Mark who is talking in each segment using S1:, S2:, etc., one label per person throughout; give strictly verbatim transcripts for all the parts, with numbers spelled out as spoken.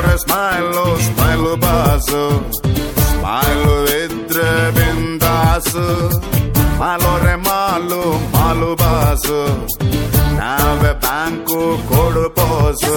S1: ಅವರ smile smile boss smile ಇದ್ರೆ ಬಿಂದಾಸು ಮಾಲೋರೆ ಮಾಲು ಮಾಲು ಬಾಸು ನಾವೇ ಬ್ಯಾಂಕು ಕೊಡು ಪೋಸು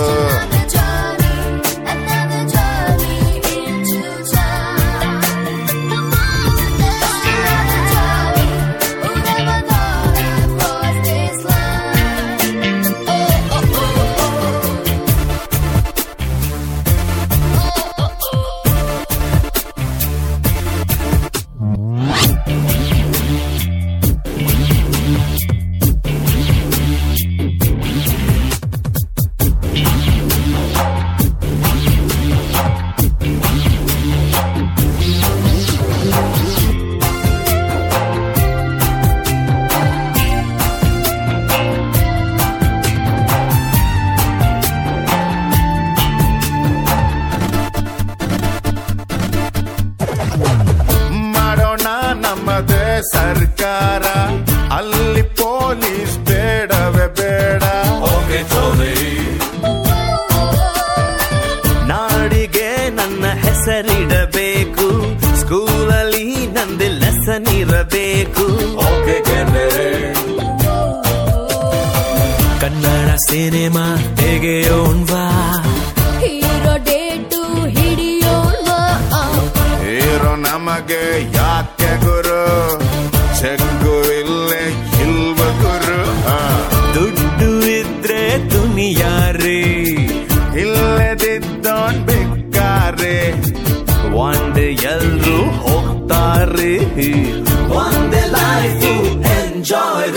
S1: ನಮ್ಮದೇ ಸರ್ಕಾರ ಅಲ್ಲಿ ಪೊಲೀಸ್ ಬೇಡವೇ ಬೇಡ
S2: ನಾಡಿಗೆ ನನ್ನ ಹೆಸರಿಡಬೇಕು ಸ್ಕೂಲಲ್ಲಿ ನಂದು ಲೆಸನ್ ಇರಬೇಕು ಕನ್ನಡ ಸಿನಿಮಾ ತೆಗೆಯೋಣ್ವಾ
S3: ಹೀರೋ ಡೇಟು ಹಿಡಿಯೋಣ್ವಾ
S1: ಹೀರೋ ನಮಗೆ ಯಾಕೆ ಗುರು ಚೆಕ್ಕು ಇಲ್ಲೇ ಇಲ್ವ ಗುರು
S2: ದುಡ್ಡು ಇದ್ರೆ ದುನಿಯಾರಿ
S1: ಇಲ್ಲದಿದ್ದೋನ್ ಬೇಕಾರೆ
S2: ಒಂದೇ ಎಲ್ರು ಹೋಗ್ತಾರೆ ಒಂದೇ ಲೈಫ್ ಎಂಜಾಯ್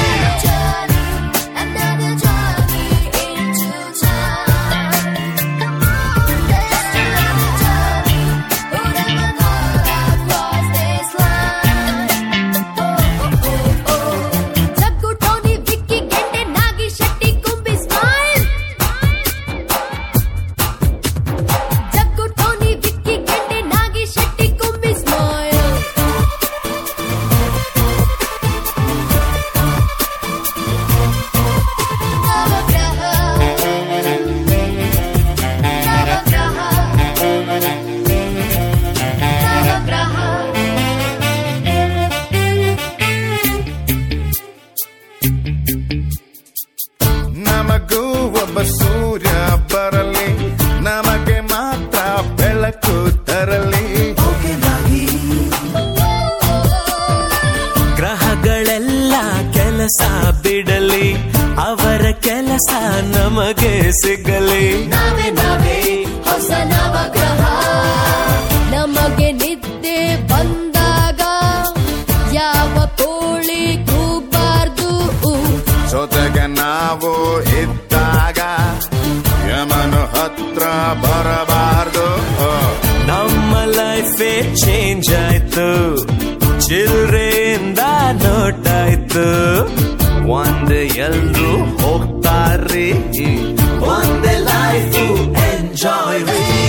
S1: ನಮಗೂ ಒಬ್ಬ ಸೂರ್ಯ ಬರಲಿ ನಮಗೆ ಮಾತ್ರ ಬೆಳಕು ತರಲಿ
S2: ಗ್ರಹಗಳೆಲ್ಲ ಕೆಲಸ ಬಿಡಲಿ ಅವರ ಕೆಲಸ ನಮಗೆ ಸಿಗಲಿ
S3: ನಾವೇ ನಾವೇ ಹೊಸ ನವಗ್ರಹ ನಮಗೆ ನಿದ್ದೆ ಬಂದಾಗ ಯಾವ ಕೋಳಿ ಕೂಗಬಾರ್ದು
S1: ಜೊತೆಗೆ ನಾವು ಇದ್ದಾಗ ಯಮನು ಹತ್ರ ಬರಬಾರ್ದು
S2: ನಮ್ಮ ಲೈಫೇ ಚೇಂಜ್ ಆಯ್ತು ಚಿಲ್ರೆಯಿಂದ ನೋಟಾಯ್ತು ಒಂದೇ ಎಲ್ರು ಹೋಗ್ತಾರೆ ಒಂದೇ ಲೈಫ್ ಎಂಜಾಯ್